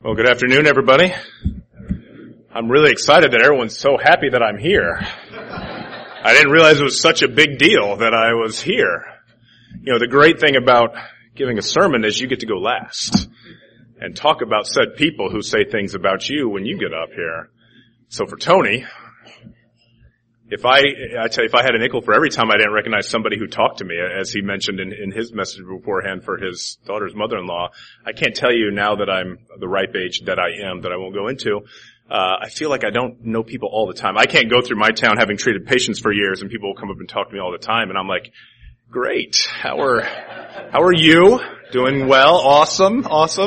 Well, good afternoon, everybody. I'm really excited that everyone's so happy that I'm here. I didn't realize it was such a big deal that I was here. You know, the great thing about giving a sermon is you get to go last and talk about said people who say things about you when you get up here. So for Tony, if I had a nickel for every time I didn't recognize somebody who talked to me, as he mentioned in his message beforehand for his daughter's mother-in-law, I can't tell you now that I'm the ripe age that I am, that I won't go into. I feel like I don't know people all the time. I can't go through my town having treated patients for years and people will come up and talk to me all the time and I'm like, great. How are you? Doing well. Awesome.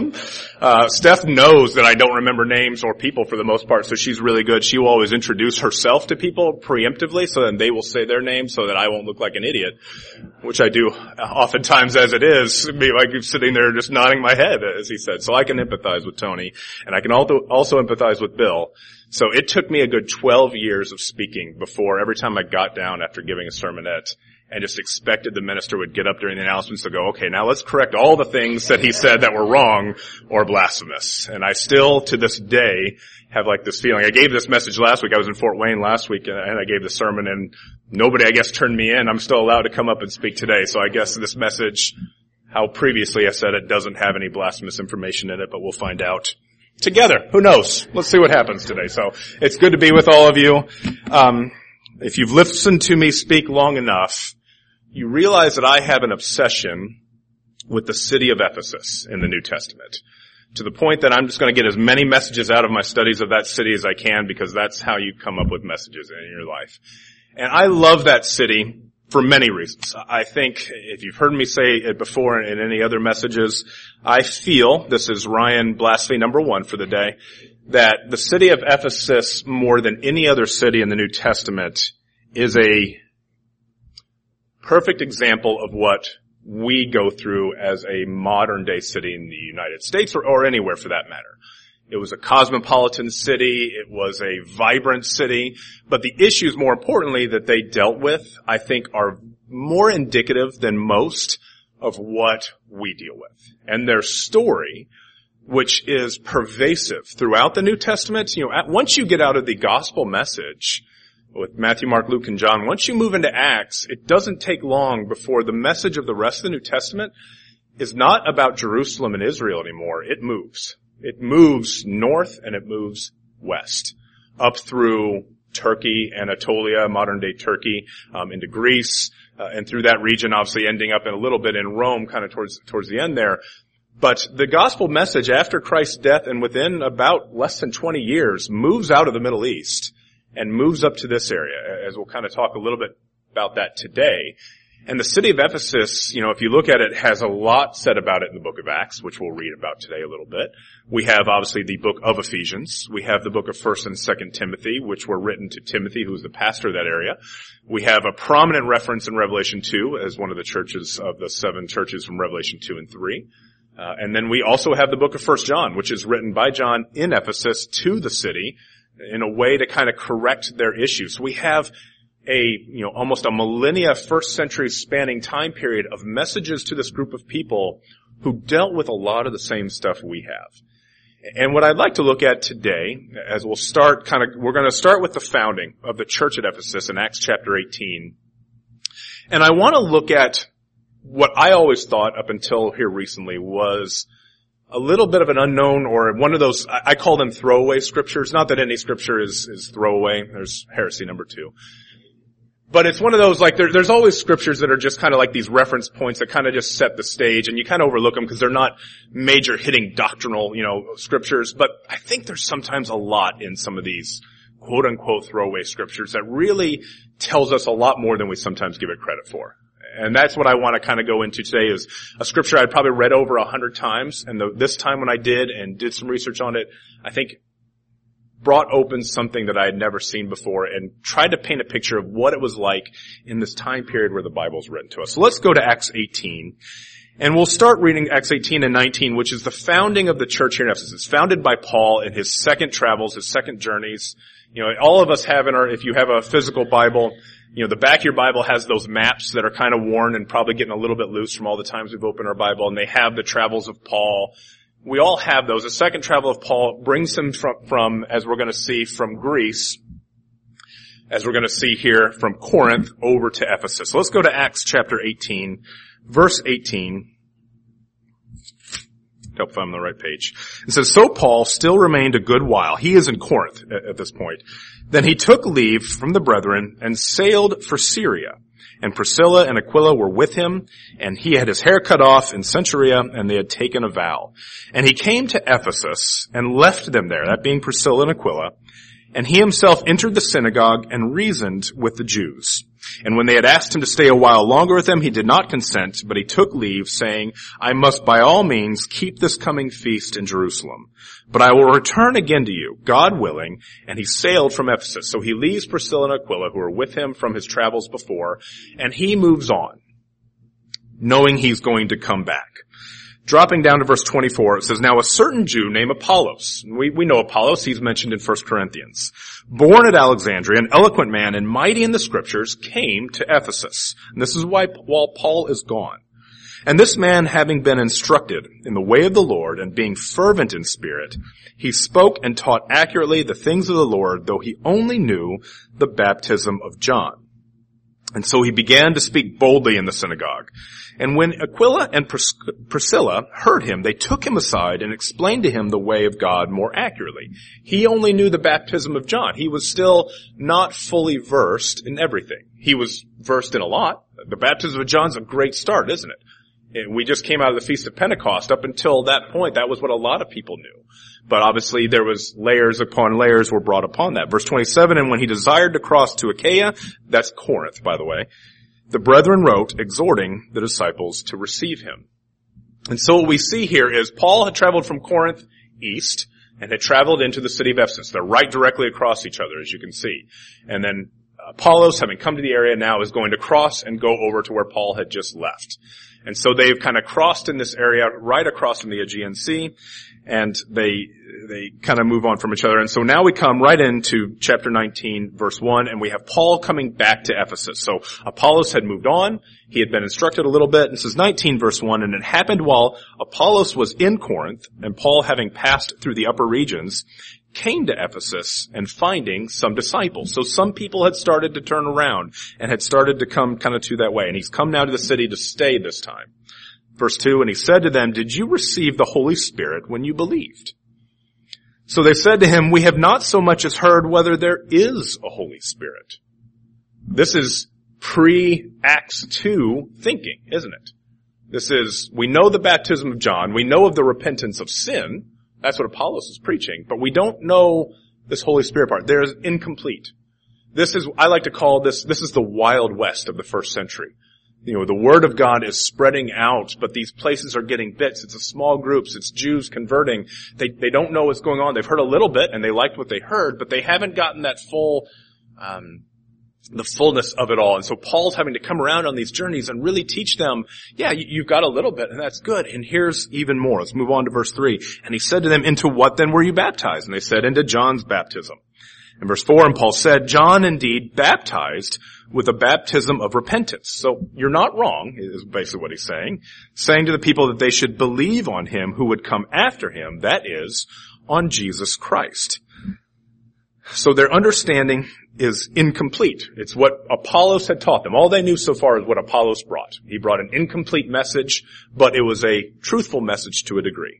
Steph knows that I don't remember names or people for the most part, so she's really good. She will always introduce herself to people preemptively, so then they will say their name so that I won't look like an idiot, which I do oftentimes as it is, be like sitting there just nodding my head, as he said. So I can empathize with Tony, and I can also empathize with Bill. So it took me a good 12 years of speaking before every time I got down after giving a sermonette and just expected the minister would get up during the announcements to go, okay, now let's correct all the things that he said that were wrong or blasphemous. And I still, to this day, have like this feeling. I gave this message last week. I was in Fort Wayne last week and I gave the sermon and nobody, I guess, turned me in. I'm still allowed to come up and speak today. So I guess this message, how previously I said it, doesn't have any blasphemous information in it, but we'll find out together. Who knows? Let's see what happens today. So it's good to be with all of you. If you've listened to me speak long enough, you realize that I have an obsession with the city of Ephesus in the New Testament, to the point that I'm just going to get as many messages out of my studies of that city as I can, because that's how you come up with messages in your life. And I love that city for many reasons. I think, if you've heard me say it before in any other messages, I feel, this is Ryan blasphemy number 1 for the day, that the city of Ephesus, more than any other city in the New Testament, is a perfect example of what we go through as a modern day city in the United States or anywhere for that matter. It was a cosmopolitan city. It was a vibrant city. But the issues, more importantly, that they dealt with, I think, are more indicative than most of what we deal with. And their story, which is pervasive throughout the New Testament, once you get out of the gospel message with Matthew, Mark, Luke, and John, once you move into Acts, it doesn't take long before the message of the rest of the New Testament is not about Jerusalem and Israel anymore. It moves. It moves north and it moves west, up through Turkey, Anatolia, modern-day Turkey, into Greece, and through that region, obviously ending up in a little bit in Rome, kind of towards the end there. But the gospel message after Christ's death and within about less than 20 years moves out of the Middle East and moves up to this area, as we'll kind of talk a little bit about that today. And the city of Ephesus, if you look at it, has a lot said about it in the book of Acts, which we'll read about today a little bit. We have, obviously, the book of Ephesians. We have the book of 1st and 2nd Timothy, which were written to Timothy, who was the pastor of that area. We have a prominent reference in Revelation 2 as one of the churches of the 7 churches from Revelation 2 and 3. And then we also have the book of 1 John, which is written by John in Ephesus to the city in a way to kind of correct their issues. We have almost a millennia, first century spanning time period of messages to this group of people who dealt with a lot of the same stuff we have. And what I'd like to look at today, as we're going to start with the founding of the church at Ephesus in Acts chapter 18. And I want to look at what I always thought up until here recently was a little bit of an unknown, or one of those, I call them throwaway scriptures. Not that any scripture is throwaway. There's heresy number 2. But it's one of those, like, there's always scriptures that are just kind of like these reference points that kind of just set the stage, and you kind of overlook them because they're not major hitting doctrinal, scriptures. But I think there's sometimes a lot in some of these quote-unquote throwaway scriptures that really tells us a lot more than we sometimes give it credit for. And that's what I want to kind of go into today, is a scripture I'd probably read over 100 times. And this time when I did some research on it, I think brought open something that I had never seen before and tried to paint a picture of what it was like in this time period where the Bible's written to us. So let's go to Acts 18. And we'll start reading Acts 18 and 19, which is the founding of the church here in Ephesus. It's founded by Paul in his second travels, his second journeys. All of us have if you have a physical Bible, the back of your Bible has those maps that are kind of worn and probably getting a little bit loose from all the times we've opened our Bible, and they have the travels of Paul, we all have those. The second travel of Paul brings him from, as we're going to see, from Greece, as we're going to see here, from Corinth over to Ephesus. So let's go to Acts chapter 18, verse 18. Help if I'm on the right page. It says, "So Paul still remained a good while." He is in Corinth at this point. "Then he took leave from the brethren and sailed for Syria. And Priscilla and Aquila were with him, and he had his hair cut off in Cenchrea, and they had taken a vow. And he came to Ephesus and left them there," that being Priscilla and Aquila, "and he himself entered the synagogue and reasoned with the Jews. And when they had asked him to stay a while longer with them, he did not consent, but he took leave, saying, 'I must by all means keep this coming feast in Jerusalem. But I will return again to you, God willing.' And he sailed from Ephesus." So he leaves Priscilla and Aquila, who are with him from his travels before, and he moves on, knowing he's going to come back. Dropping down to verse 24, it says, "Now a certain Jew named Apollos," we know Apollos, he's mentioned in 1 Corinthians, "born at Alexandria, an eloquent man and mighty in the scriptures, came to Ephesus." And this is why while Paul is gone. "And this man, having been instructed in the way of the Lord and being fervent in spirit, he spoke and taught accurately the things of the Lord, though he only knew the baptism of John. And so he began to speak boldly in the synagogue. And when Aquila and Priscilla heard him, they took him aside and explained to him the way of God more accurately." He only knew the baptism of John. He was still not fully versed in everything. He was versed in a lot. The baptism of John's a great start, isn't it? We just came out of the Feast of Pentecost. Up until that point, that was what a lot of people knew. But obviously there was layers upon layers were brought upon that. Verse 27, "And when he desired to cross to Achaia," that's Corinth, by the way, "the brethren wrote, exhorting the disciples to receive him." And so what we see here is Paul had traveled from Corinth east and had traveled into the city of Ephesus. They're right directly across each other, as you can see. And then Apollos, having come to the area now, is going to cross and go over to where Paul had just left. And so they've kind of crossed in this area right across from the Aegean Sea, and they kind of move on from each other. And so now we come right into chapter 19, verse 1, and we have Paul coming back to Ephesus. So Apollos had moved on. He had been instructed a little bit. And this is 19, verse 1, "And it happened while Apollos was in Corinth, and Paul, having passed through the upper regions, came to Ephesus and finding some disciples." So some people had started to turn around and had started to come kind of to that way. And he's come now to the city to stay this time. Verse 2, "And he said to them, 'Did you receive the Holy Spirit when you believed?' So they said to him, 'We have not so much as heard whether there is a Holy Spirit.'" This is pre-Acts 2 thinking, isn't it? This is, we know the baptism of John, we know of the repentance of sin. That's what Apollos is preaching, but we don't know this Holy Spirit part. There is incomplete. This is, I like to call this is the Wild West of the first century. You know, the Word of God is spreading out, but these places are getting bits. It's a small groups. It's Jews converting. They don't know what's going on. They've heard a little bit, and they liked what they heard, but they haven't gotten that full, the fullness of it all. And so Paul's having to come around on these journeys and really teach them, yeah, you've got a little bit, and that's good. And here's even more. Let's move on to verse 3. "And he said to them, 'Into what then were you baptized?' And they said, 'Into John's baptism.' In verse 4, "And Paul said, 'John indeed baptized with a baptism of repentance.'" So you're not wrong, is basically what he's saying to the people that they should believe on him who would come after him, that is, on Jesus Christ. So their understanding is incomplete. It's what Apollos had taught them. All they knew so far is what Apollos brought. He brought an incomplete message, but it was a truthful message to a degree.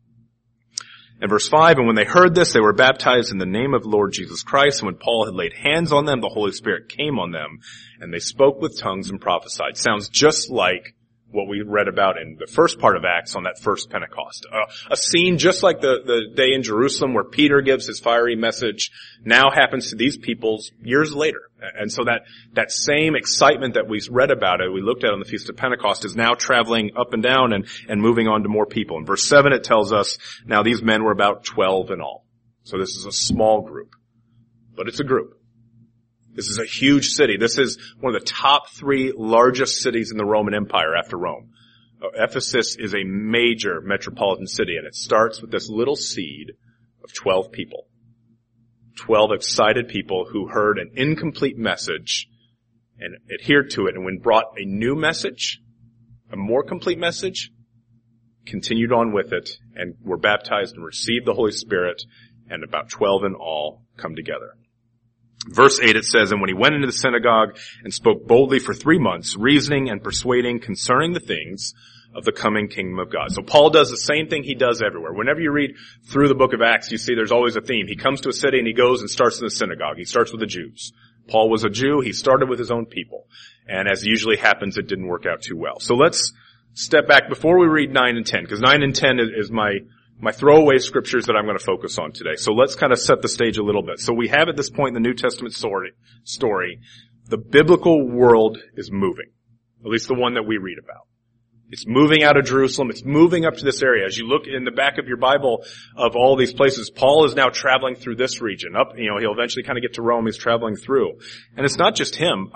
In verse 5, "And when they heard this, they were baptized in the name of the Lord Jesus Christ. And when Paul had laid hands on them, the Holy Spirit came on them, and they spoke with tongues and prophesied." Sounds just like what we read about in the first part of Acts on that first Pentecost. A scene just like the day in Jerusalem where Peter gives his fiery message now happens to these peoples years later. And so that same excitement that we read about it, we looked at on the Feast of Pentecost, is now traveling up and down and moving on to more people. In verse 7 it tells us, now these men were about 12 in all. So this is a small group, but it's a group. This is a huge city. This is one of the top 3 largest cities in the Roman Empire after Rome. Ephesus is a major metropolitan city, and it starts with this little seed of 12 people. 12 excited people who heard an incomplete message and adhered to it, and when brought a new message, a more complete message, continued on with it, and were baptized and received the Holy Spirit, and about 12 in all come together. Verse 8 it says, "And when he went into the synagogue and spoke boldly for 3 months, reasoning and persuading concerning the things of the coming kingdom of God." So Paul does the same thing he does everywhere. Whenever you read through the book of Acts, you see there's always a theme. He comes to a city and he goes and starts in the synagogue. He starts with the Jews. Paul was a Jew. He started with his own people. And as usually happens, it didn't work out too well. So let's step back before we read 9 and 10, because 9 and 10 is my throwaway scriptures that I'm going to focus on today. So let's kind of set the stage a little bit. So we have at this point in the New Testament story, the biblical world is moving, at least the one that we read about. It's moving out of Jerusalem. It's moving up to this area. As you look in the back of your Bible of all these places, Paul is now traveling through this region. He'll eventually kind of get to Rome. He's traveling through. And it's not just him.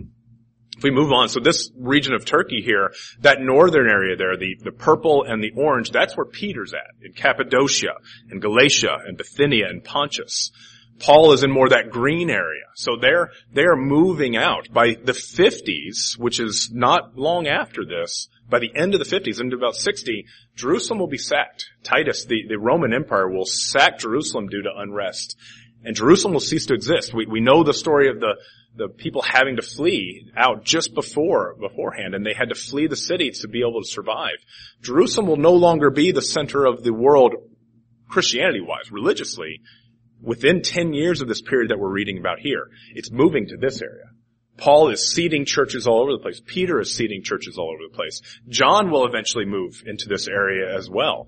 If we move on, so this region of Turkey here, that northern area there, the purple and the orange, that's where Peter's at, in Cappadocia, and Galatia, and Bithynia, and Pontus. Paul is in more that green area. So they are moving out. By the 50s, which is not long after this, by the end of the 50s, into about 60, Jerusalem will be sacked. Titus, the Roman Empire, will sack Jerusalem due to unrest. And Jerusalem will cease to exist. We know the story of the people having to flee out just beforehand, and they had to flee the city to be able to survive. Jerusalem will no longer be the center of the world Christianity-wise, religiously, within 10 years of this period that we're reading about here. It's moving to this area. Paul is seeding churches all over the place. Peter is seeding churches all over the place. John will eventually move into this area as well.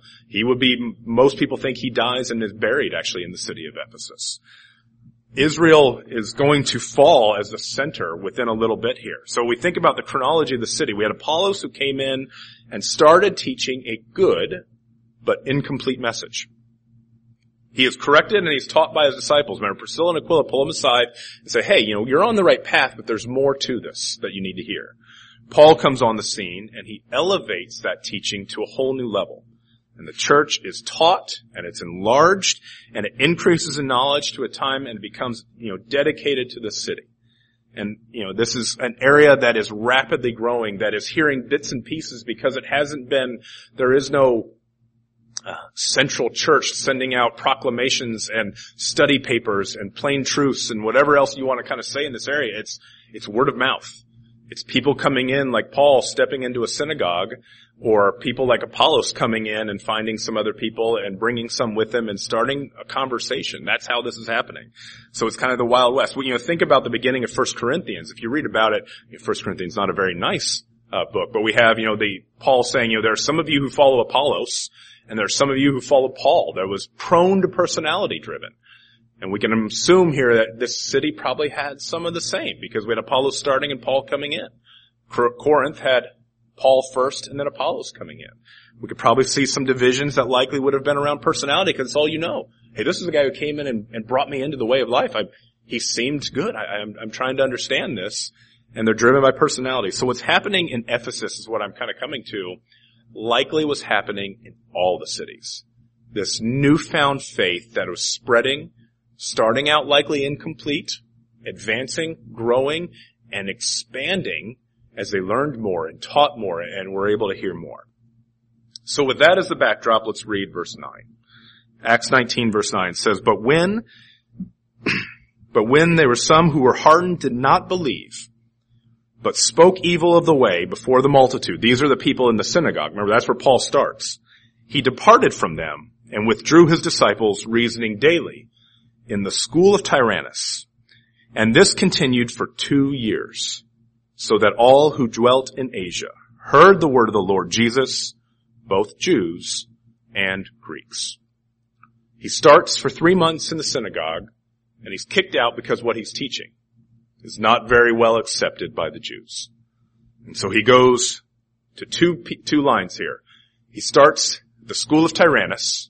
Most people think he dies and is buried actually in the city of Ephesus. Israel is going to fall as the center within a little bit here. So we think about the chronology of the city. We had Apollos who came in and started teaching a good but incomplete message. He is corrected and he's taught by his disciples. Remember, Priscilla and Aquila pull him aside and say, hey, you're on the right path, but there's more to this that you need to hear. Paul comes on the scene and he elevates that teaching to a whole new level. And the church is taught and it's enlarged and it increases in knowledge to a time and it becomes, dedicated to the city. And, this is an area that is rapidly growing, that is hearing bits and pieces because there is no central church sending out proclamations and study papers and plain truths and whatever else you want to kind of say in this area. It's word of mouth. It's people coming in like Paul stepping into a synagogue, or people like Apollos coming in and finding some other people and bringing some with them and starting a conversation. That's how this is happening. So it's kind of the Wild West. Think about the beginning of 1 Corinthians. If you read about it, 1 Corinthians is not a very nice book, but we have, Paul saying, there are some of you who follow Apollos, and there are some of you who follow Paul. That was prone to personality driven. And we can assume here that this city probably had some of the same, because we had Apollos starting and Paul coming in. Corinth had Paul first and then Apollos coming in. We could probably see some divisions that likely would have been around personality, because it's all you know. Hey, this is the guy who came in and brought me into the way of life. He seemed good. I'm trying to understand this. And they're driven by personality. So what's happening in Ephesus is what I'm kind of coming to. Likely was happening in all the cities. This newfound faith that was spreading, starting out likely incomplete, advancing, growing, and expanding as they learned more and taught more and were able to hear more. So with that as the backdrop, let's read verse 9. Acts 19 verse 9 says, But when there were some who were hardened, did not believe, but spoke evil of the way before the multitude. These are the people in the synagogue. Remember, that's where Paul starts. He departed from them and withdrew his disciples, reasoning daily in the school of Tyrannus. And this continued for 2 years, so that all who dwelt in Asia heard the word of the Lord Jesus, both Jews and Greeks. He starts for 3 months in the synagogue, and he's kicked out because what he's teaching is not very well accepted by the Jews. And so he goes to two lines here. He starts the school of Tyrannus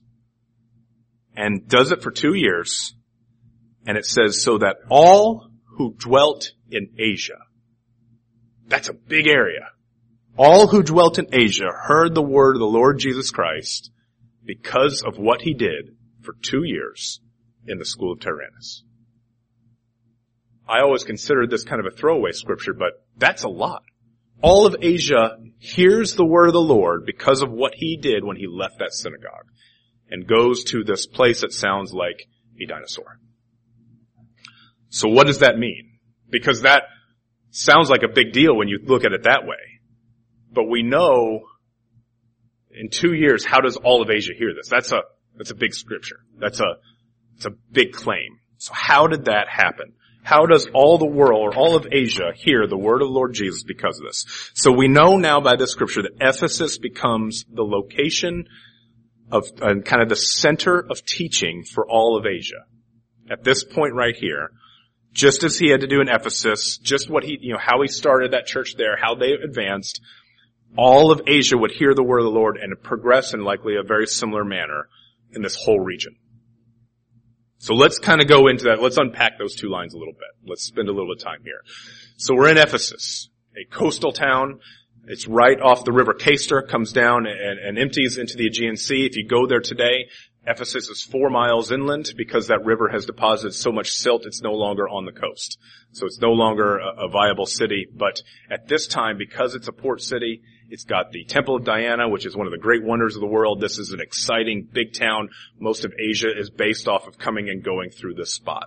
and does it for 2 years. And it says, so that all who dwelt in Asia, that's a big area. All who dwelt in Asia heard the word of the Lord Jesus Christ because of what he did for 2 years in the school of Tyrannus. I always considered this kind of a throwaway scripture, but that's a lot. All of Asia hears the word of the Lord because of what he did when he left that synagogue and goes to this place that sounds like a dinosaur. So what does that mean? Because that sounds like a big deal when you look at it that way. But we know in 2 years, how does all of Asia hear this? That's a big scripture. It's a big claim. So how did that happen? How does all the world, or all of Asia, hear the word of the Lord Jesus because of this? So we know now by this scripture that Ephesus becomes the location of, and kind of the center of teaching for all of Asia. At this point right here, just as he had to do in Ephesus, just what how he started that church there, how they advanced, all of Asia would hear the word of the Lord and progress in likely a very similar manner in this whole region. So let's kind of go into that. Let's unpack those two lines a little bit. Let's spend a little bit of time here. So we're in Ephesus, a coastal town. It's right off the river Cayster, comes down and empties into the Aegean Sea. If you go there today, Ephesus is 4 miles inland because that river has deposited so much silt it's no longer on the coast. So it's no longer a viable city. But at this time, because it's a port city, it's got the Temple of Diana, which is one of the great wonders of the world. This is an exciting big town. Most of Asia is based off of coming and going through this spot.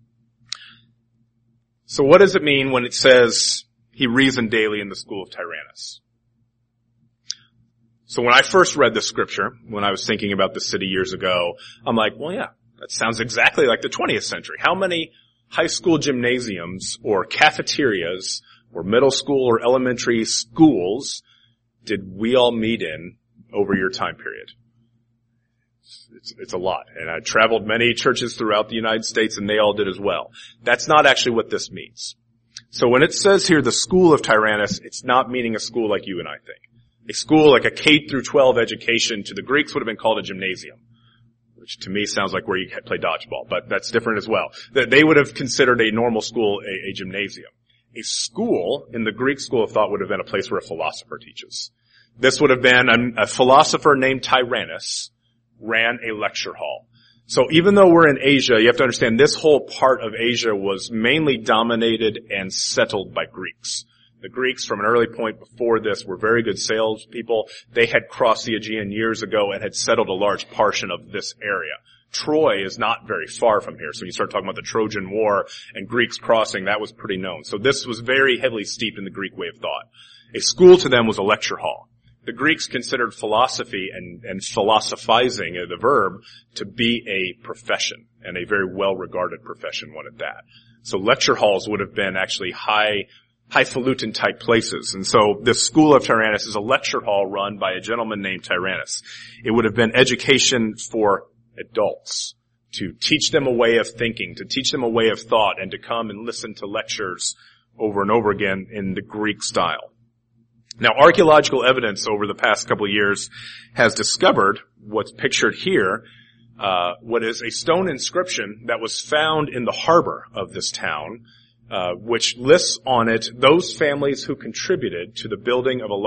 So what does it mean when it says he reasoned daily in the school of Tyrannus? So when I first read this scripture, when I was thinking about the city years ago, I'm like, well, yeah, that sounds exactly like the 20th century. How many high school gymnasiums or cafeterias or middle school or elementary schools did we all meet in over your time period? It's a lot. And I traveled many churches throughout the United States, and they all did as well. That's not actually what this means. So when it says here the school of Tyrannus, it's not meaning a school like you and I think. A school like a K through 12 education to the Greeks would have been called a gymnasium, which to me sounds like where you play dodgeball, but that's different as well. They would have considered a normal school a gymnasium. A school in the Greek school of thought would have been a place where a philosopher teaches. This would have been a philosopher named Tyrannus ran a lecture hall. So even though we're in Asia, you have to understand this whole part of Asia was mainly dominated and settled by Greeks. The Greeks, from an early point before this, were very good salespeople. They had crossed the Aegean years ago and had settled a large portion of this area. Troy is not very far from here. So when you start talking about the Trojan War and Greeks crossing, that was pretty known. So this was very heavily steeped in the Greek way of thought. A school to them was a lecture hall. The Greeks considered philosophy and philosophizing, the verb, to be a profession, and a very well-regarded profession, one at that. So lecture halls would have been actually highfalutin type places. And so this school of Tyrannus is a lecture hall run by a gentleman named Tyrannus. It would have been education for adults, to teach them a way of thinking, to teach them a way of thought, and to come and listen to lectures over and over again in the Greek style. Now, archaeological evidence over the past couple of years has discovered what's pictured here, what is a stone inscription that was found in the harbor of this town, which lists on it those families who contributed to the building of a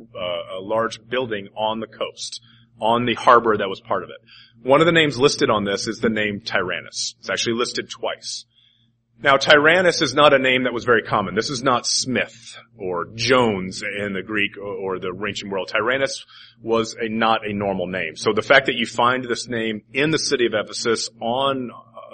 large building on the coast, on the harbor that was part of it. One of the names listed on this is the name Tyrannus. It's actually listed twice. Now, Tyrannus is not a name that was very common. This is not Smith or Jones in the Greek or the ancient world. Tyrannus was not a normal name. So the fact that you find this name in the city of Ephesus on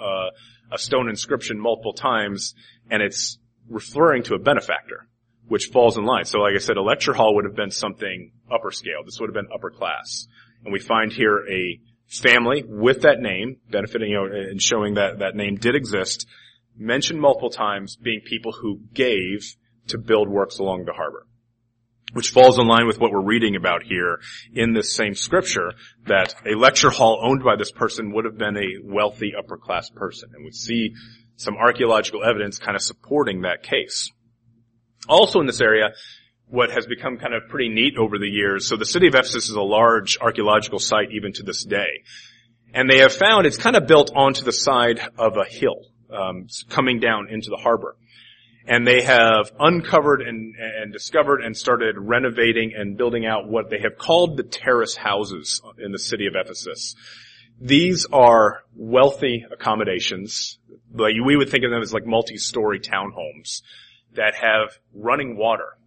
a stone inscription multiple times, and it's referring to a benefactor, which falls in line. So like I said, a lecture hall would have been something upper scale. This would have been upper class. And we find here a family with that name, benefiting, and showing that that name did exist, mentioned multiple times, being people who gave to build works along the harbor, which falls in line with what we're reading about here in this same scripture, that a lecture hall owned by this person would have been a wealthy upper class person. And we see some archaeological evidence kind of supporting that case. Also in this area, what has become kind of pretty neat over the years, so the city of Ephesus is a large archaeological site even to this day. And they have found it's kind of built onto the side of a hill, coming down into the harbor. And they have uncovered and discovered and started renovating and building out what they have called the terrace houses in the city of Ephesus. These are wealthy accommodations. Like we would think of them as like multi-story townhomes that have running water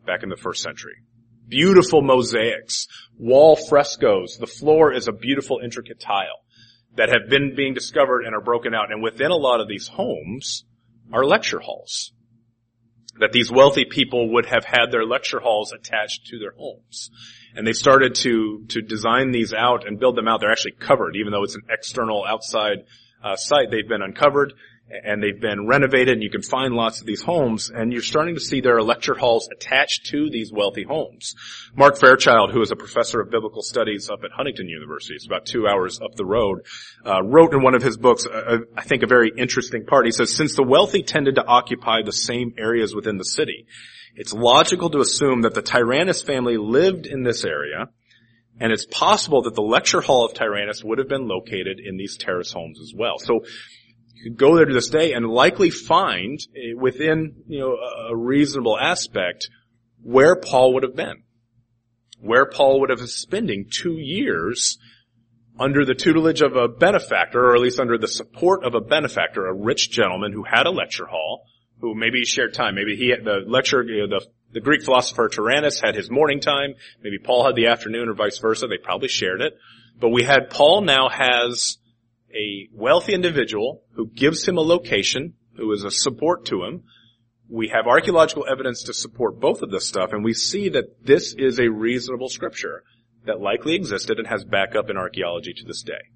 back in the first century. Beautiful mosaics, wall frescoes. The floor is a beautiful intricate tile that have been being discovered and are broken out. And within a lot of these homes are lecture halls. That these wealthy people would have had their lecture halls attached to their homes. And they started to design these out and build them out. They're actually covered, even though it's an external outside site. They've been uncovered and they've been renovated, and you can find lots of these homes, and you're starting to see there are lecture halls attached to these wealthy homes. Mark Fairchild, who is a professor of biblical studies up at Huntington University, it's about 2 hours up the road, wrote in one of his books, I think a very interesting part. He says, since the wealthy tended to occupy the same areas within the city, it's logical to assume that the Tyrannus family lived in this area, and it's possible that the lecture hall of Tyrannus would have been located in these terrace homes as well. So you could go there to this day and likely find within, a reasonable aspect where Paul would have been. Where Paul would have been spending 2 years under the tutelage of a benefactor, or at least under the support of a benefactor, a rich gentleman who had a lecture hall, who maybe he shared time. Maybe he had the lecture, the Greek philosopher Tyrannus had his morning time. Maybe Paul had the afternoon, or vice versa. They probably shared it. But Paul now has a wealthy individual who gives him a location, who is a support to him. We have archaeological evidence to support both of this stuff, and we see that this is a reasonable scripture that likely existed and has backup in archaeology to this day.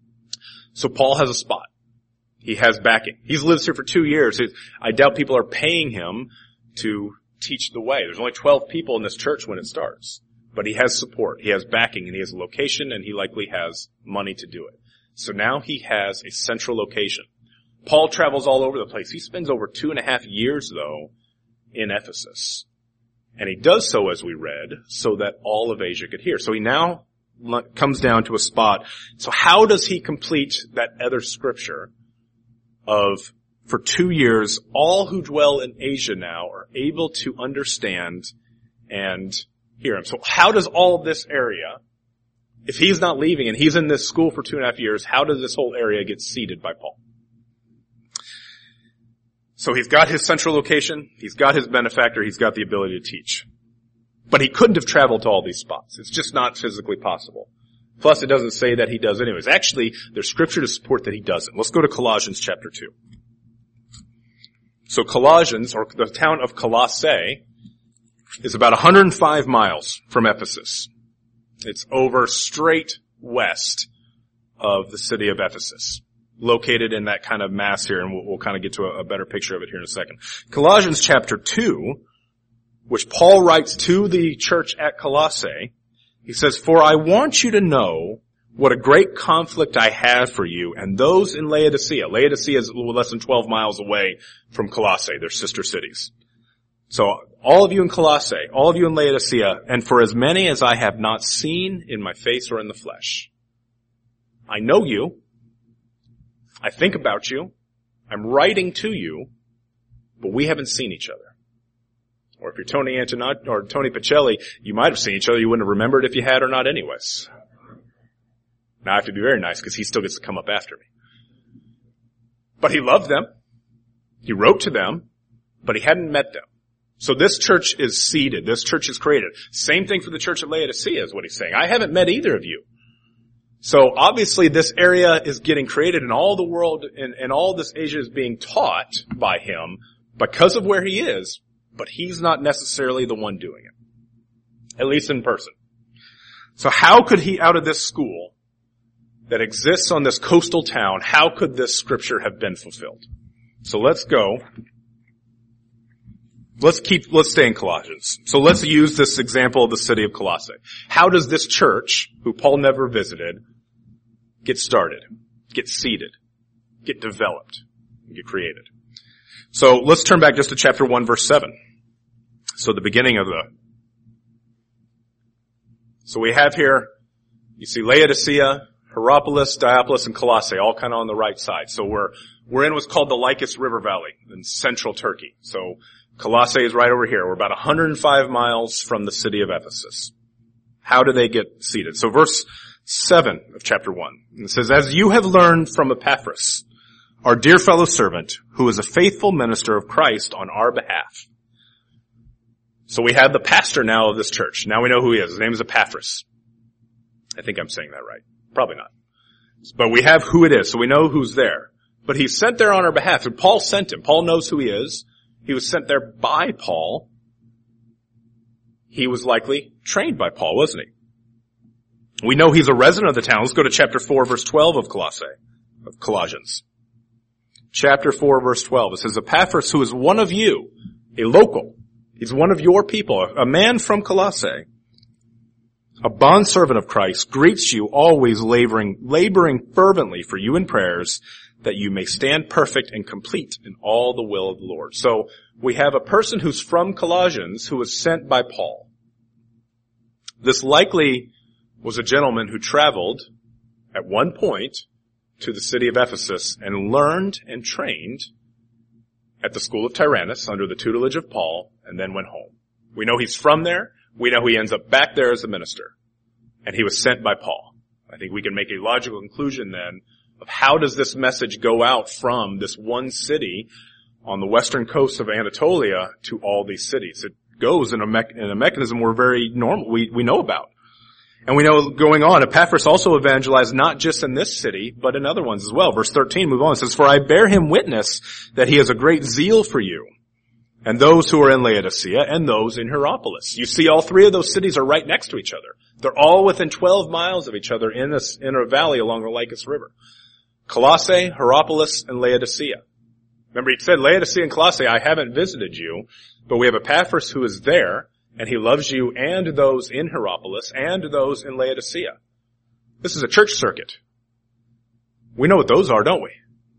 So Paul has a spot. He has backing. He's lived here for 2 years. I doubt people are paying him to teach the way. There's only 12 people in this church when it starts. But he has support. He has backing, and he has a location, and he likely has money to do it. So now he has a central location. Paul travels all over the place. He spends over 2.5 years, though, in Ephesus. And he does so, as we read, so that all of Asia could hear. So he now comes down to a spot. So how does he complete that other scripture of, for 2 years, all who dwell in Asia now are able to understand and hear him? So how does all of this area, if he's not leaving and he's in this school for 2.5 years, how does this whole area get seeded by Paul? So he's got his central location, he's got his benefactor, he's got the ability to teach. But he couldn't have traveled to all these spots. It's just not physically possible. Plus, it doesn't say that he does anyways. Actually, there's scripture to support that he doesn't. Let's go to Colossians chapter 2. So Colossians, or the town of Colossae, is about 105 miles from Ephesus. It's over straight west of the city of Ephesus, located in that kind of mass here, and we'll kind of get to a better picture of it here in a second. Colossians chapter 2, which Paul writes to the church at Colossae, he says, "For I want you to know what a great conflict I have for you and those in Laodicea." Laodicea is a little less than 12 miles away from Colossae. They're sister cities. So all of you in Colossae, all of you in Laodicea, and for as many as I have not seen in my face or in the flesh. I know you. I think about you. I'm writing to you, but we haven't seen each other. Or if you're Tony Antonotti or Tony Pacelli, you might have seen each other. You wouldn't have remembered if you had or not anyways. Now I have to be very nice because he still gets to come up after me. But he loved them. He wrote to them, but he hadn't met them. So this church is seeded. This church is created. Same thing for the church at Laodicea is what he's saying. I haven't met either of you. So obviously this area is getting created and all the world and all this Asia is being taught by him because of where he is, but he's not necessarily the one doing it. At least in person. So how could he, out of this school that exists on this coastal town, how could this scripture have been fulfilled? So let's go. Let's stay in Colossians. So let's use this example of the city of Colossae. How does this church, who Paul never visited, get started, get seeded, get developed, get created? So let's turn back just to chapter 1, verse 7. So the beginning of so we have here, you see Laodicea, Hierapolis, Diapolis, and Colossae, all kind of on the right side. So we're in what's called the Lycus River Valley in central Turkey. So Colossae is right over here. We're about 105 miles from the city of Ephesus. How do they get seated? So verse 7 of chapter 1. It says, "As you have learned from Epaphras, our dear fellow servant, who is a faithful minister of Christ on our behalf." So we have the pastor now of this church. Now we know who he is. His name is Epaphras. I think I'm saying that right. Probably not. But we have who it is, so we know who's there. But he's sent there on our behalf. And Paul sent him. Paul knows who he is. He was sent there by Paul. He was likely trained by Paul, wasn't he? We know he's a resident of the town. Let's go to chapter 4, verse 12 of Colossians. Chapter 4, verse 12. It says, Epaphras, who is one of you, a local. He's one of your people, a man from Colossae, a bondservant of Christ, greets you, always laboring fervently for you in prayers, that you may stand perfect and complete in all the will of the Lord. So we have a person who's from Colossians who was sent by Paul. This likely was a gentleman who traveled at one point to the city of Ephesus and learned and trained at the school of Tyrannus under the tutelage of Paul and then went home. We know he's from there. We know he ends up back there as a minister. And he was sent by Paul. I think we can make a logical conclusion then of how does this message go out from this one city on the western coast of Anatolia to all these cities. It goes in a mechanism we're very normal, we know about. And we know going on, Epaphras also evangelized not just in this city, but in other ones as well. Verse 13, move on. It says, for I bear him witness that he has a great zeal for you, and those who are in Laodicea, and those in Hierapolis. You see, all three of those cities are right next to each other. They're all within 12 miles of each other in a valley along the Lycus River. Colossae, Hierapolis, and Laodicea. Remember, he said, Laodicea and Colossae, I haven't visited you, but we have Epaphras who is there, and he loves you and those in Hierapolis and those in Laodicea. This is a church circuit. We know what those are, don't we?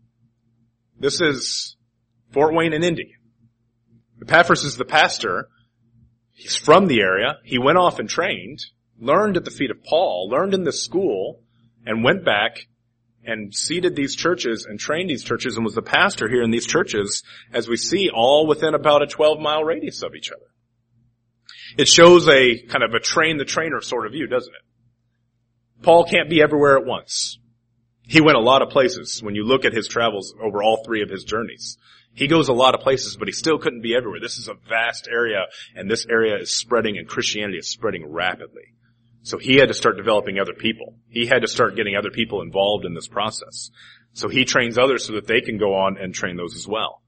This is Fort Wayne and Indy. Epaphras is the pastor. He's from the area. He went off and trained, learned at the feet of Paul, learned in this school, and went back and seeded these churches and trained these churches and was the pastor here in these churches, as we see, all within about a 12-mile radius of each other. It shows a kind of a train-the-trainer sort of view, doesn't it? Paul can't be everywhere at once. He went a lot of places when you look at his travels over all three of his journeys. He goes a lot of places, but he still couldn't be everywhere. This is a vast area, and this area is spreading, and Christianity is spreading rapidly. So he had to start developing other people. He had to start getting other people involved in this process. So he trains others so that they can go on and train those as well.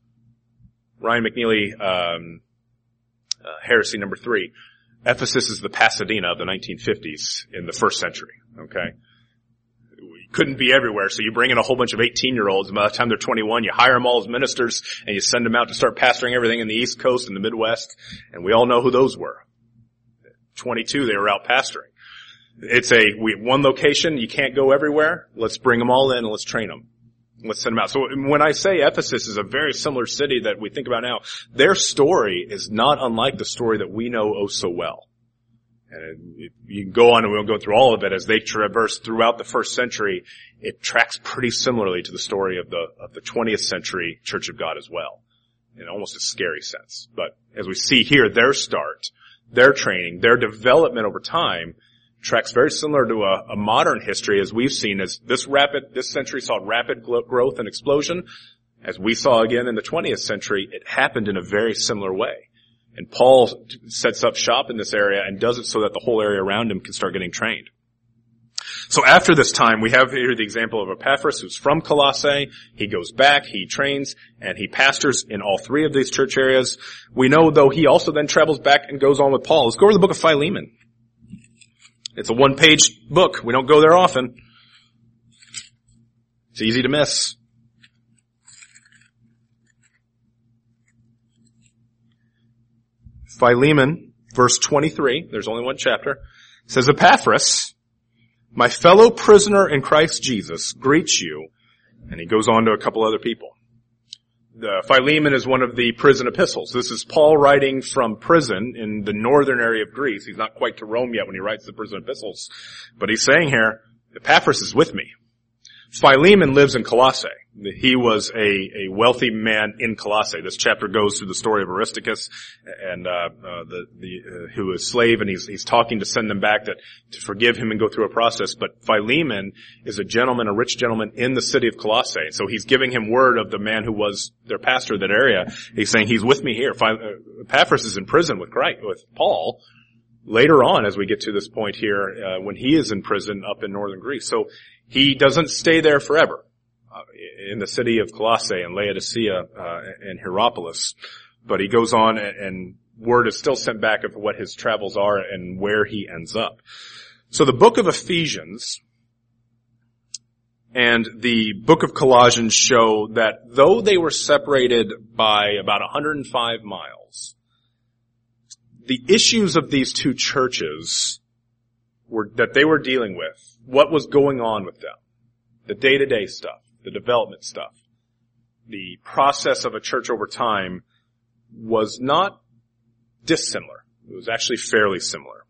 Ryan McNeely, heresy number 3. Ephesus is the Pasadena of the 1950s in the first century, okay? You couldn't be everywhere, so you bring in a whole bunch of 18-year-olds, and by the time they're 21, you hire them all as ministers, and you send them out to start pastoring everything in the East Coast and the Midwest, and we all know who those were. 22, they were out pastoring. It's one location, you can't go everywhere, let's bring them all in and let's train them. Let's send them out. So when I say Ephesus is a very similar city that we think about now, their story is not unlike the story that we know oh so well. And you can go on and we won't go through all of it as they traverse throughout the first century. It tracks pretty similarly to the story of the 20th century Church of God as well, in almost a scary sense. But as we see here, their start, their training, their development over time tracks very similar to a modern history as we've seen as this century saw rapid growth and explosion. As we saw again in the 20th century, it happened in a very similar way. And Paul sets up shop in this area and does it so that the whole area around him can start getting trained. So after this time, we have here the example of Epaphras, who's from Colossae. He goes back, he trains, and he pastors in all three of these church areas. We know, though, he also then travels back and goes on with Paul. Let's go over to the book of Philemon. It's a one-page book. We don't go there often. It's easy to miss. Philemon, verse 23, there's only one chapter, says, Epaphras, my fellow prisoner in Christ Jesus, greets you. And he goes on to a couple other people. The Philemon is one of the prison epistles. This is Paul writing from prison in the northern area of Greece. He's not quite to Rome yet when he writes the prison epistles. But he's saying here, Epaphras is with me. Philemon lives in Colossae. He was a wealthy man in Colossae. This chapter goes through the story of Aristarchus and who is slave, and he's talking to send them back to forgive him and go through a process. But Philemon is a gentleman, a rich gentleman in the city of Colossae. So he's giving him word of the man who was their pastor of that area. He's saying, he's with me here. Epaphras is in prison with Paul. Later on, as we get to this point here, when he is in prison up in northern Greece. So he doesn't stay there forever in the city of Colossae and Laodicea and Hierapolis. But he goes on, and word is still sent back of what his travels are and where he ends up. So the book of Ephesians and the book of Colossians show that though they were separated by about 105 miles, the issues of these two churches that they were dealing with, what was going on with them, the day-to-day stuff, the development stuff, the process of a church over time was not dissimilar. It was actually fairly similar.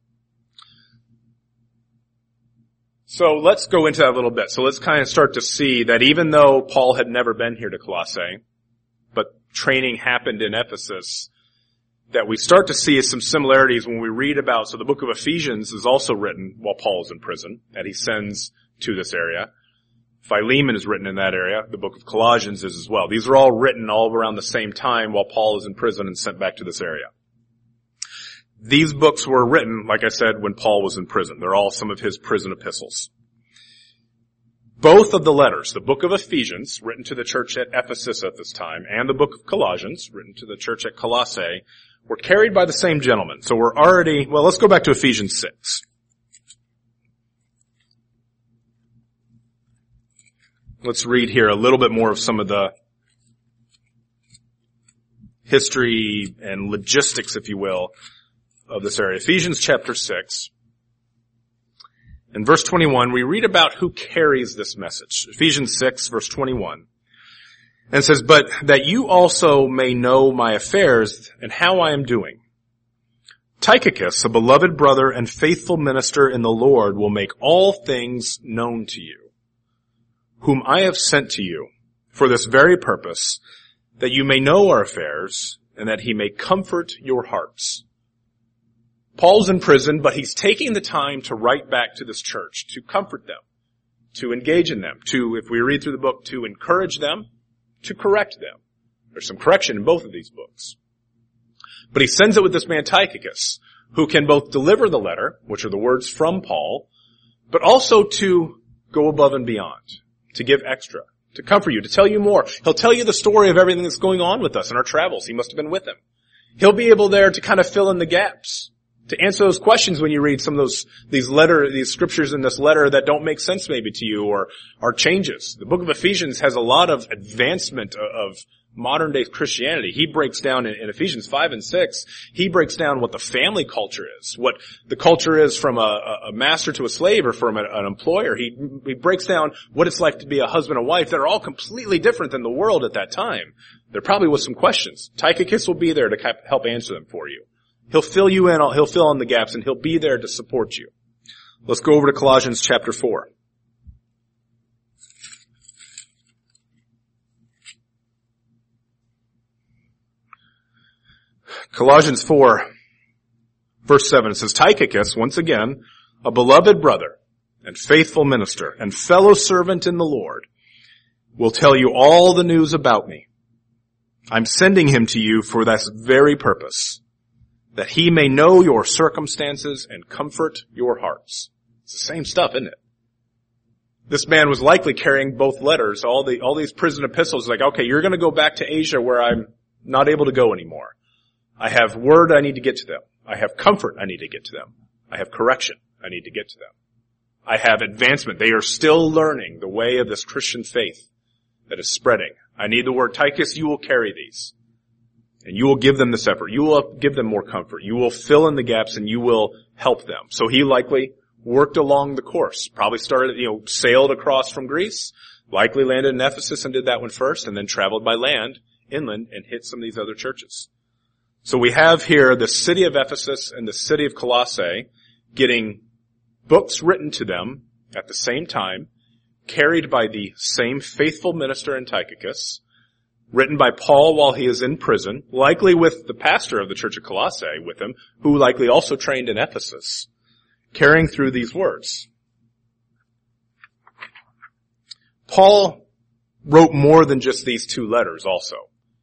So let's go into that a little bit. So let's kind of start to see that even though Paul had never been here to Colossae, but training happened in Ephesus, that we start to see some similarities when we read about, so the book of Ephesians is also written while Paul is in prison, that he sends to this area. Philemon is written in that area. The book of Colossians is as well. These are all written all around the same time while Paul is in prison and sent back to this area. These books were written, like I said, when Paul was in prison. They're all some of his prison epistles. Both of the letters, the book of Ephesians, written to the church at Ephesus at this time, and the book of Colossians, written to the church at Colossae, were carried by the same gentleman. So we're already, well, let's go back to Ephesians 6. Let's read here a little bit more of some of the history and logistics, if you will, of this area. Ephesians chapter 6. In verse 21, we read about who carries this message. Ephesians 6, verse 21. And it says, "But that you also may know my affairs and how I am doing. Tychicus, a beloved brother and faithful minister in the Lord, will make all things known to you, whom I have sent to you for this very purpose, that you may know our affairs and that he may comfort your hearts." Paul's in prison, but he's taking the time to write back to this church, to comfort them, to engage in them, to, if we read through the book, to encourage them, to correct them. There's some correction in both of these books. But he sends it with this man Tychicus, who can both deliver the letter, which are the words from Paul, but also to go above and beyond, to give extra, to comfort you, to tell you more. He'll tell you the story of everything that's going on with us in our travels. He must have been with him. He'll be able there to kind of fill in the gaps, to answer those questions when you read some of these scriptures in this letter that don't make sense maybe to you or are changes. The book of Ephesians has a lot of advancement of modern day Christianity. He breaks down in Ephesians 5 and 6, he breaks down what the family culture is, what the culture is from a master to a slave or from an employer. He breaks down what it's like to be a husband and wife that are all completely different than the world at that time. There probably was some questions. Tychicus will be there to help answer them for you. He'll fill you in, he'll fill in the gaps, and he'll be there to support you. Let's go over to Colossians chapter 4. Colossians 4, verse 7, it says, "Tychicus, once again, a beloved brother and faithful minister and fellow servant in the Lord, will tell you all the news about me. I'm sending him to you for this very purpose, that he may know your circumstances and comfort your hearts." It's the same stuff, isn't it? This man was likely carrying both letters, all these prison epistles, like, okay, you're going to go back to Asia where I'm not able to go anymore. I have word I need to get to them. I have comfort I need to get to them. I have correction I need to get to them. I have advancement. They are still learning the way of this Christian faith that is spreading. I need the word. Tychicus, you will carry these. And you will give them this effort. You will give them more comfort. You will fill in the gaps and you will help them. So he likely worked along the course. Probably started, sailed across from Greece. Likely landed in Ephesus and did that one first, and then traveled by land, inland, and hit some of these other churches. So we have here the city of Ephesus and the city of Colossae getting books written to them at the same time, carried by the same faithful minister in Tychicus, written by Paul while he is in prison, likely with the pastor of the church of Colossae with him, who likely also trained in Ephesus, carrying through these words. Paul wrote more than just these two letters also.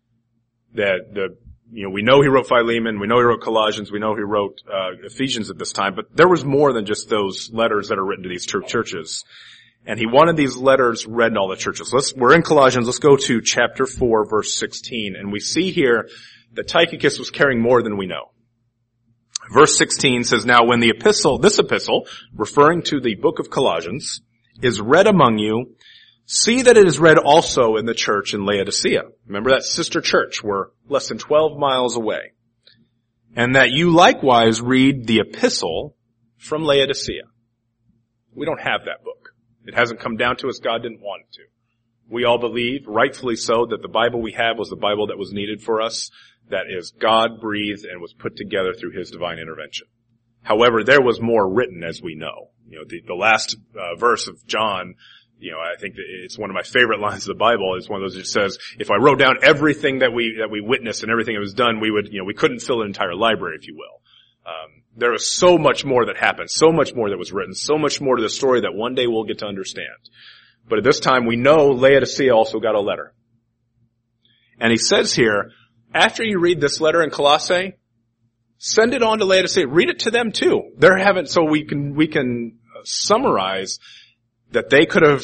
We know he wrote Philemon, we know he wrote Colossians, we know he wrote Ephesians at this time, but there was more than just those letters that are written to these churches. And he wanted these letters read in all the churches. We're in Colossians, let's go to chapter 4, verse 16, and we see here that Tychicus was carrying more than we know. Verse 16 says, "Now when this epistle, referring to the book of Colossians, is read among you, see that it is read also in the church in Laodicea." Remember that sister church? We're less than 12 miles away. "And that you likewise read the epistle from Laodicea." We don't have that book. It hasn't come down to us. God didn't want it to. We all believe, rightfully so, that the Bible we have was the Bible that was needed for us, that is God-breathed and was put together through His divine intervention. However, there was more written, as we know. The last verse of John, I think that it's one of my favorite lines of the Bible. It's one of those that says, if I wrote down everything that we witnessed and everything that was done, we couldn't fill an entire library, if you will. There was so much more that happened, so much more that was written, so much more to the story that one day we'll get to understand. But at this time, we know Laodicea also got a letter. And he says here, after you read this letter in Colossae, send it on to Laodicea. Read it to them too. So we can summarize that they could have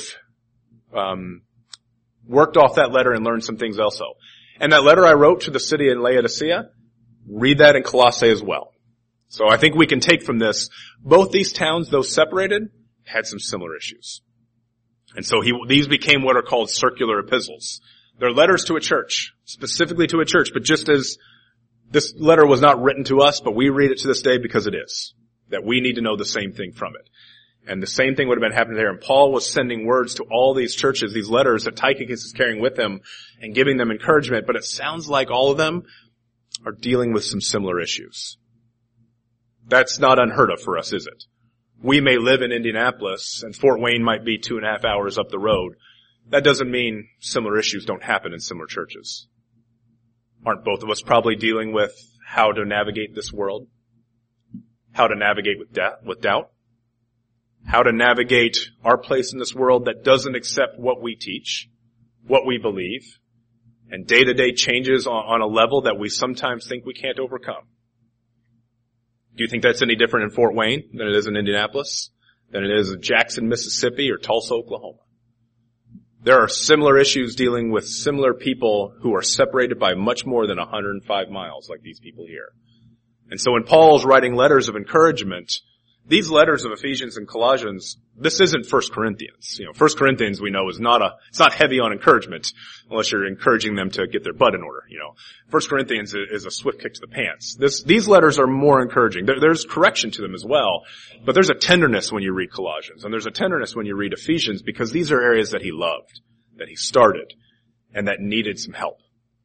worked off that letter and learned some things also. And that letter I wrote to the city in Laodicea, read that in Colossae as well. So I think we can take from this, both these towns, though separated, had some similar issues. And so these became what are called circular epistles. They're letters to a church, specifically to a church, but just as this letter was not written to us, but we read it to this day because it is, that we need to know the same thing from it. And the same thing would have been happening there. And Paul was sending words to all these churches, these letters that Tychicus is carrying with him and giving them encouragement, but it sounds like all of them are dealing with some similar issues. That's not unheard of for us, is it? We may live in Indianapolis and Fort Wayne might be 2.5 hours up the road. That doesn't mean similar issues don't happen in similar churches. Aren't both of us probably dealing with how to navigate this world? How to navigate with doubt? How to navigate our place in this world that doesn't accept what we teach, what we believe, and day-to-day changes on a level that we sometimes think we can't overcome? Do you think that's any different in Fort Wayne than it is in Indianapolis, than it is in Jackson, Mississippi, or Tulsa, Oklahoma? There are similar issues dealing with similar people who are separated by much more than 105 miles, like these people here. And so when Paul's writing letters of encouragement, these letters of Ephesians and Colossians, this isn't 1 Corinthians. 1 Corinthians we know it's not heavy on encouragement unless you're encouraging them to get their butt in order. 1 Corinthians is a swift kick to the pants. These letters are more encouraging. There's correction to them as well, but there's a tenderness when you read Colossians, and there's a tenderness when you read Ephesians because these are areas that he loved, that he started, and that needed some help.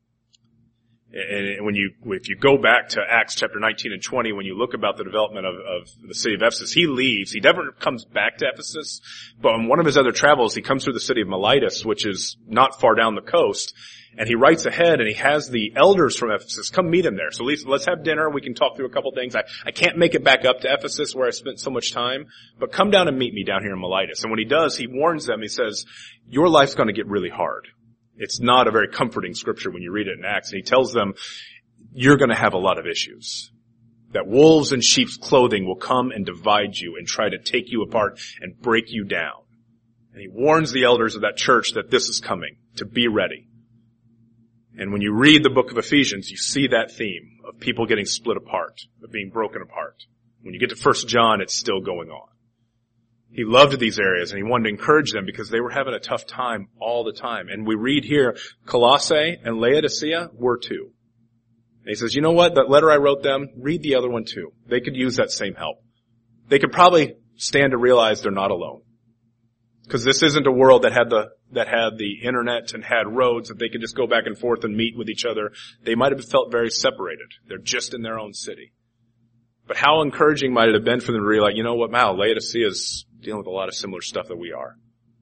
And if you go back to Acts chapter 19 and 20, when you look about the development of the city of Ephesus, he leaves. He never comes back to Ephesus, but on one of his other travels, he comes through the city of Miletus, which is not far down the coast, and he writes ahead and he has the elders from Ephesus come meet him there. So let's have dinner. We can talk through a couple things. I can't make it back up to Ephesus where I spent so much time, but come down and meet me down here in Miletus. And when he does, he warns them. He says, your life's going to get really hard. It's not a very comforting scripture when you read it in Acts. And he tells them, you're going to have a lot of issues. That wolves in sheep's clothing will come and divide you and try to take you apart and break you down. And he warns the elders of that church that this is coming, to be ready. And when you read the book of Ephesians, you see that theme of people getting split apart, of being broken apart. When you get to 1 John, it's still going on. He loved these areas and he wanted to encourage them because they were having a tough time all the time. And we read here, Colossae and Laodicea were too. And he says, you know what? That letter I wrote them, read the other one too. They could use that same help. They could probably stand to realize they're not alone. Because this isn't a world that had the internet and had roads that they could just go back and forth and meet with each other. They might have felt very separated. They're just in their own city. But how encouraging might it have been for them to realize, you know what, wow, Laodicea is dealing with a lot of similar stuff that we are.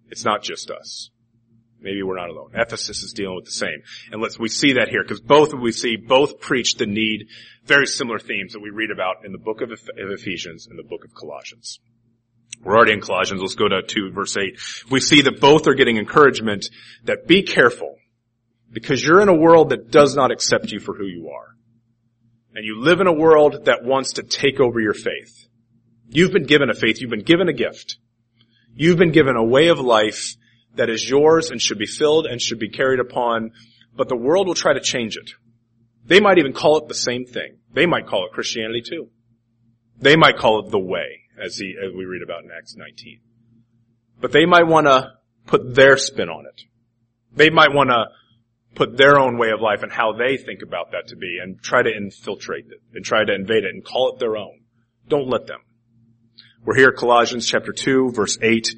It's not just us. Maybe we're not alone. Ephesus is dealing with the same. And we see that here, because both preach the need, very similar themes that we read about in the book of Ephesians and the book of Colossians. We're already in Colossians. Let's go to 2 verse 8. We see that both are getting encouragement that be careful, because you're in a world that does not accept you for who you are. And you live in a world that wants to take over your faith. You've been given a faith. You've been given a gift. You've been given a way of life that is yours and should be filled and should be carried upon, but the world will try to change it. They might even call it the same thing. They might call it Christianity too. They might call it the way, as we read about in Acts 19. But they might want to put their spin on it. They might want to put their own way of life and how they think about that to be, and try to infiltrate it and try to invade it and call it their own. Don't let them. We're here at Colossians chapter 2, verse 8.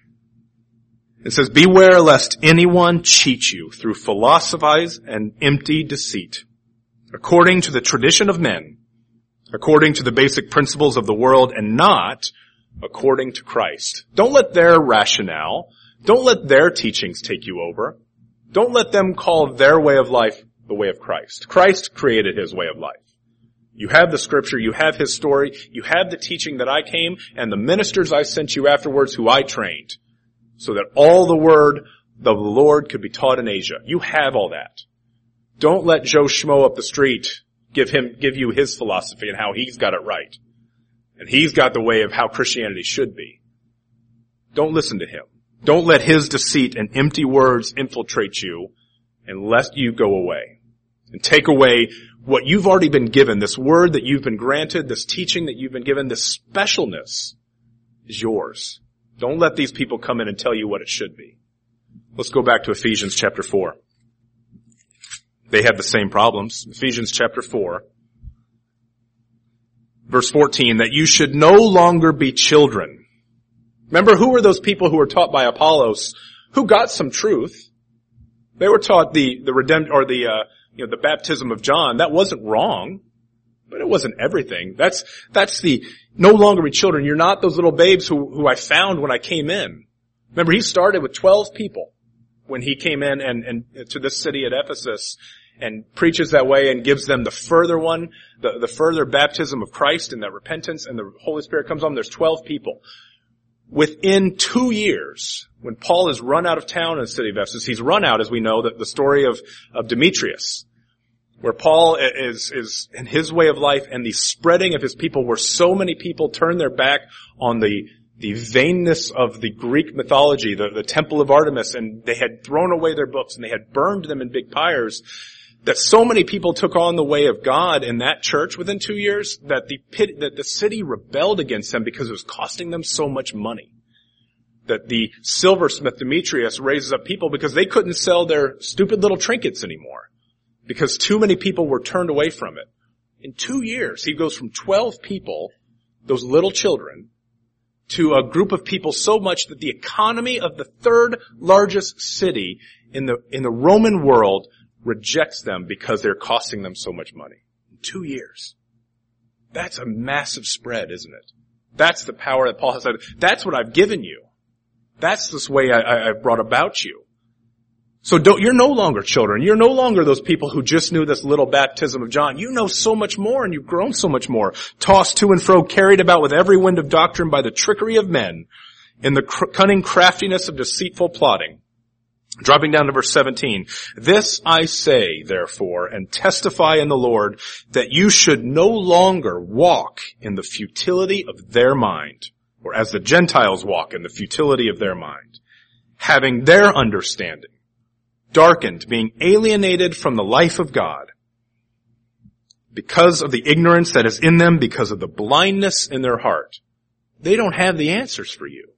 It says, beware lest anyone cheat you through philosophies and empty deceit, according to the tradition of men, according to the basic principles of the world, and not according to Christ. Don't let their rationale, don't let their teachings take you over. Don't let them call their way of life the way of Christ. Christ created his way of life. You have the scripture, you have his story, you have the teaching that I came, and the ministers I sent you afterwards who I trained, so that all the word of the Lord could be taught in Asia. You have all that. Don't let Joe Schmo up the street give you his philosophy and how he's got it right. And he's got the way of how Christianity should be. Don't listen to him. Don't let his deceit and empty words infiltrate you, and lest you go away and take away what you've already been given, this word that you've been granted, this teaching that you've been given, this specialness is yours. Don't let these people come in and tell you what it should be. Let's go back to Ephesians chapter 4. They have the same problems. Ephesians chapter 4, verse 14, that you should no longer be children. Remember, who were those people who were taught by Apollos who got some truth? They were taught the baptism of John. That wasn't wrong, but it wasn't everything. That's the no longer be children. You're not those little babes who I found when I came in. Remember, he started with 12 people when he came in and to this city at Ephesus, and preaches that way and gives them the further one, the further baptism of Christ and that repentance, and the Holy Spirit comes on. There's 12 people. Within 2 years, when Paul is run out of town in the city of Ephesus, he's run out, as we know, the story of Demetrius, where Paul is in his way of life and the spreading of his people, where so many people turned their back on the vainness of the Greek mythology, the temple of Artemis, and they had thrown away their books and they had burned them in big pyres, that so many people took on the way of God in that church within 2 years that the city rebelled against them because it was costing them so much money. That the silversmith Demetrius raises up people because they couldn't sell their stupid little trinkets anymore, because too many people were turned away from it. In 2 years, he goes from 12 people, those little children, to a group of people so much that the economy of the third largest city in the Roman world rejects them because they're costing them so much money. In 2 years. That's a massive spread, isn't it? That's the power that Paul has said. That's what I've given you. That's this way I've brought about you. So you're no longer children. You're no longer those people who just knew this little baptism of John. You know so much more, and you've grown so much more. Tossed to and fro, carried about with every wind of doctrine by the trickery of men, in the cunning craftiness of deceitful plotting. Dropping down to verse 17. This I say, therefore, and testify in the Lord, that you should no longer walk in the futility of their mind, or as the Gentiles walk in the futility of their mind, having their understanding darkened, being alienated from the life of God, because of the ignorance that is in them, because of the blindness in their heart. They don't have the answers for you.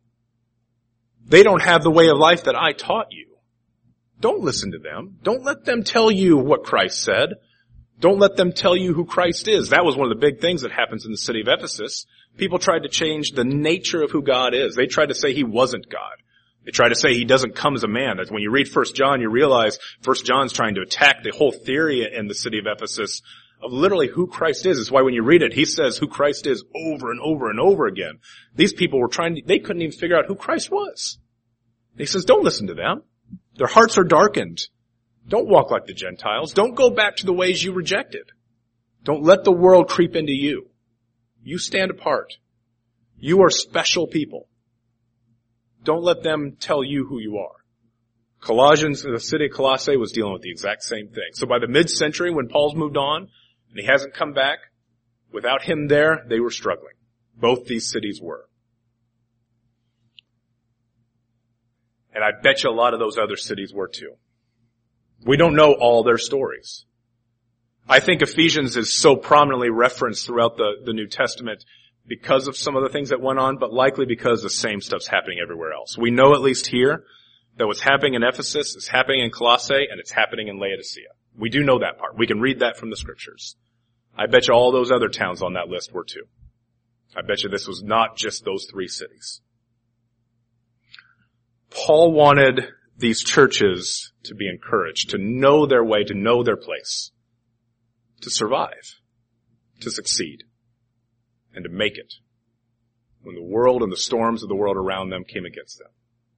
They don't have the way of life that I taught you. Don't listen to them. Don't let them tell you what Christ said. Don't let them tell you who Christ is. That was one of the big things that happens in the city of Ephesus. People tried to change the nature of who God is. They tried to say he wasn't God. They tried to say he doesn't come as a man. That's when you read 1 John, you realize 1 John's trying to attack the whole theory in the city of Ephesus of literally who Christ is. It's why when you read it, he says who Christ is over and over and over again. These people were they couldn't even figure out who Christ was. He says, don't listen to them. Their hearts are darkened. Don't walk like the Gentiles. Don't go back to the ways you rejected. Don't let the world creep into you. You stand apart. You are special people. Don't let them tell you who you are. Colossians, the city of Colossae was dealing with the exact same thing. So by the mid-century, when Paul's moved on and he hasn't come back, without him there, they were struggling. Both these cities were. And I bet you a lot of those other cities were too. We don't know all their stories. I think Ephesians is so prominently referenced throughout the New Testament because of some of the things that went on, but likely because the same stuff's happening everywhere else. We know at least here that what's happening in Ephesus is happening in Colossae and it's happening in Laodicea. We do know that part. We can read that from the scriptures. I bet you all those other towns on that list were too. I bet you this was not just those three cities. Paul wanted these churches to be encouraged, to know their way, to know their place, to survive, to succeed, and to make it when the world and the storms of the world around them came against them.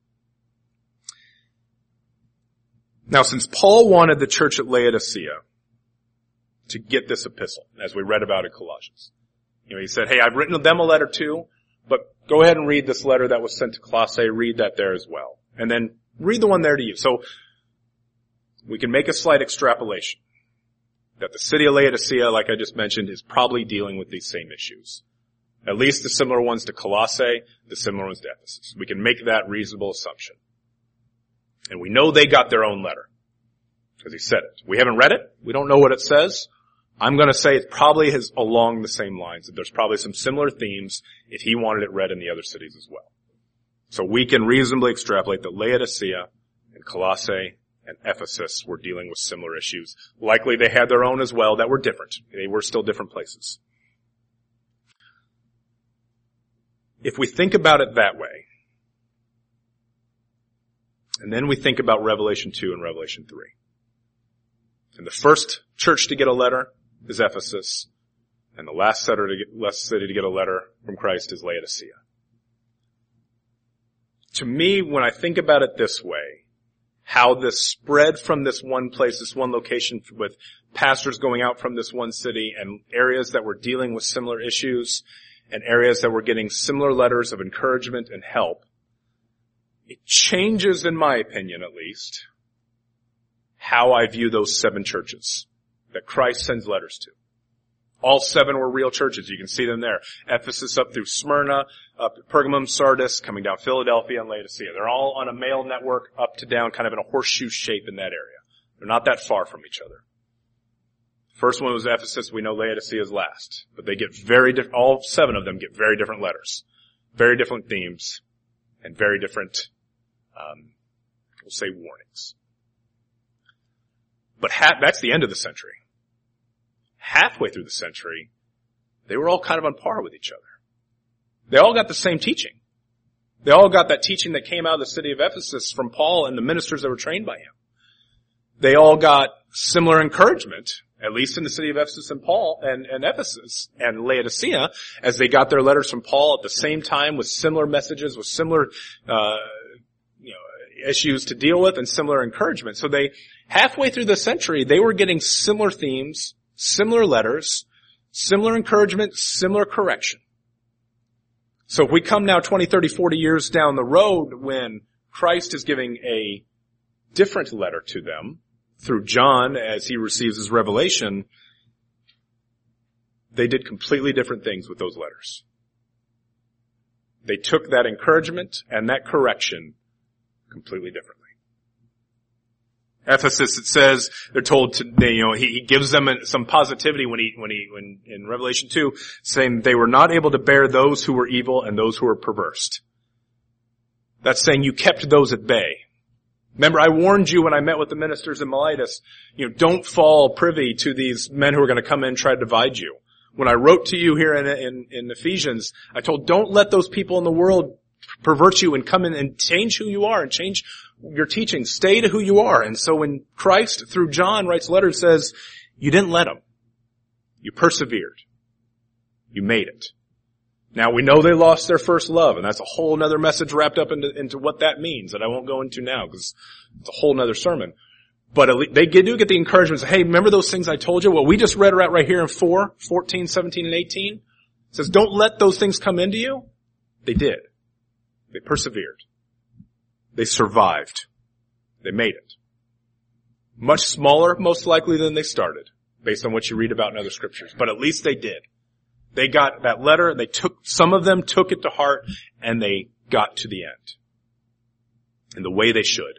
Now, since Paul wanted the church at Laodicea to get this epistle, as we read about in Colossians, he said, hey, I've written them a letter too, but go ahead and read this letter that was sent to Colossae, read that there as well. And then read the one there to you. So we can make a slight extrapolation that the city of Laodicea, like I just mentioned, is probably dealing with these same issues. At least the similar ones to Colossae, the similar ones to Ephesus. We can make that reasonable assumption. And we know they got their own letter, because he said it. We haven't read it. We don't know what it says. I'm going to say it probably is along the same lines. That there's probably some similar themes if he wanted it read in the other cities as well. So we can reasonably extrapolate that Laodicea and Colossae and Ephesus were dealing with similar issues. Likely they had their own as well that were different. They were still different places. If we think about it that way, and then we think about Revelation 2 and Revelation 3. And the first church to get a letter is Ephesus, and the last city to get a letter from Christ is Laodicea. To me, when I think about it this way, how this spread from this one place, this one location, with pastors going out from this one city and areas that were dealing with similar issues and areas that were getting similar letters of encouragement and help, it changes, in my opinion at least, how I view those 7 churches that Christ sends letters to. All 7 were real churches. You can see them there. Ephesus up through Smyrna, up to Pergamum, Sardis, coming down Philadelphia and Laodicea. They're all on a mail network up to down, kind of in a horseshoe shape in that area. They're not that far from each other. First one was Ephesus. We know Laodicea is last. But they get very different, all 7 of them get very different letters. Very different themes. And very different, we'll say warnings. But that's the end of the century. Halfway through the century, they were all kind of on par with each other. They all got the same teaching. They all got that teaching that came out of the city of Ephesus from Paul and the ministers that were trained by him. They all got similar encouragement, at least in the city of Ephesus and Paul and Ephesus and Laodicea, as they got their letters from Paul at the same time with similar messages, with similar issues to deal with and similar encouragement. So halfway through the century, they were getting similar themes, similar letters, similar encouragement, similar correction. So if we come now 20, 30, 40 years down the road when Christ is giving a different letter to them through John as he receives his revelation, they did completely different things with those letters. They took that encouragement and that correction completely differently. Ephesus, it says, they're told to, he gives them some positivity when in Revelation 2, saying they were not able to bear those who were evil and those who were perverse. That's saying you kept those at bay. Remember, I warned you when I met with the ministers in Miletus, don't fall privy to these men who are going to come in and try to divide you. When I wrote to you here in Ephesians, I told, don't let those people in the world pervert you and come in and change who you are and change your teaching. Stay to who you are. And so when Christ, through John, writes letters, says, you didn't let them. You persevered. You made it. Now we know they lost their first love, and that's a whole other message wrapped up into what that means that I won't go into now because it's a whole other sermon. But they do get the encouragement, hey, remember those things I told you? Well, we just read right here in 14, 17, and 18. It says, don't let those things come into you. They did. They persevered. They survived. They made it. Much smaller, most likely, than they started, based on what you read about in other scriptures. But at least they did. They got that letter, some of them took it to heart, and they got to the end. In the way they should.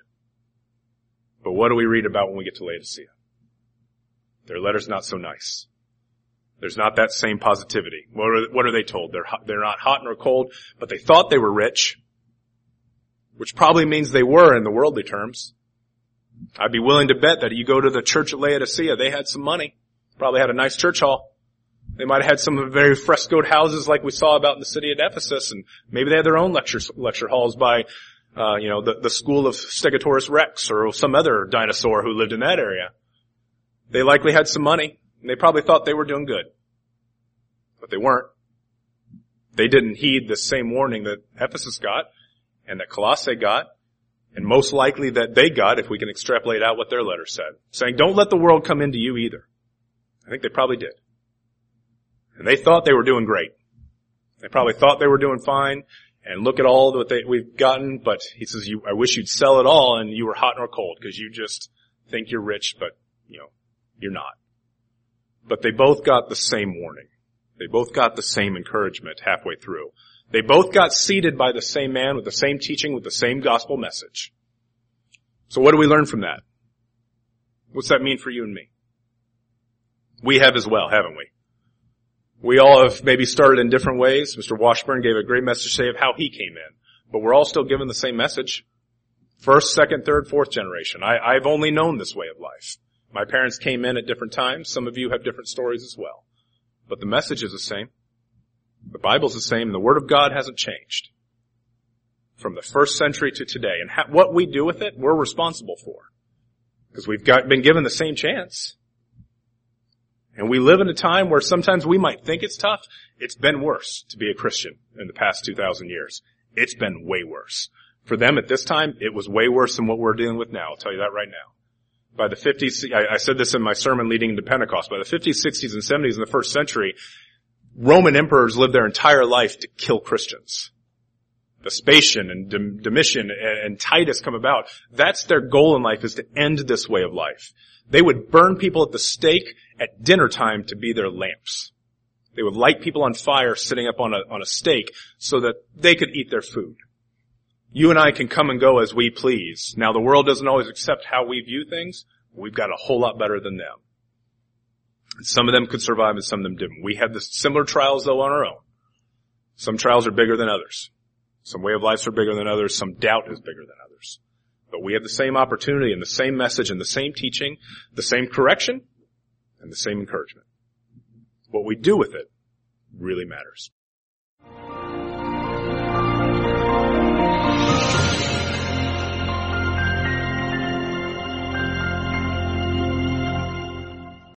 But what do we read about when we get to Laodicea? Their letter's not so nice. There's not that same positivity. What are they told? They're not hot nor cold, but they thought they were rich, which probably means they were in the worldly terms. I'd be willing to bet that you go to the church at Laodicea, they had some money. Probably had a nice church hall. They might have had some very frescoed houses like we saw about in the city of Ephesus, and maybe they had their own lecture halls by, the school of Stegosaurus Rex or some other dinosaur who lived in that area. They likely had some money, and they probably thought they were doing good. But they weren't. They didn't heed the same warning that Ephesus got, and that Colossae got, and most likely that they got, if we can extrapolate out what their letter said. Saying, don't let the world come into you either. I think they probably did. And they thought they were doing great. They probably thought they were doing fine. And look at all that we've gotten. But he says, I wish you'd sell it all and you were hot nor cold because you just think you're rich, but, you're not. But they both got the same warning. They both got the same encouragement halfway through. They both got seated by the same man with the same teaching, with the same gospel message. So what do we learn from that? What's that mean for you and me? We have as well, haven't we? We all have maybe started in different ways. Mr. Washburn gave a great message today of how he came in. But we're all still given the same message. First, second, third, fourth generation. I've only known this way of life. My parents came in at different times. Some of you have different stories as well. But the message is the same. The Bible's the same. And the Word of God hasn't changed. From the first century to today. And what we do with it, we're responsible for. Because we've been given the same chance. And we live in a time where sometimes we might think it's tough. It's been worse to be a Christian in the past 2,000 years. It's been way worse. For them at this time, it was way worse than what we're dealing with now. I'll tell you that right now. By the 50s, I said this in my sermon leading into Pentecost, by the 50s, 60s, and 70s in the first century, Roman emperors lived their entire life to kill Christians. Vespasian and Domitian and Titus come about. That's their goal in life, is to end this way of life. They would burn people at the stake at dinner time to be their lamps. They would light people on fire sitting up on a stake so that they could eat their food. You and I can come and go as we please. Now, the world doesn't always accept how we view things. We've got a whole lot better than them. Some of them could survive and some of them didn't. We had the similar trials, though, on our own. Some trials are bigger than others. Some way of lives are bigger than others. Some doubt is bigger than others. But we have the same opportunity and the same message and the same teaching, the same correction, and the same encouragement. What we do with it really matters.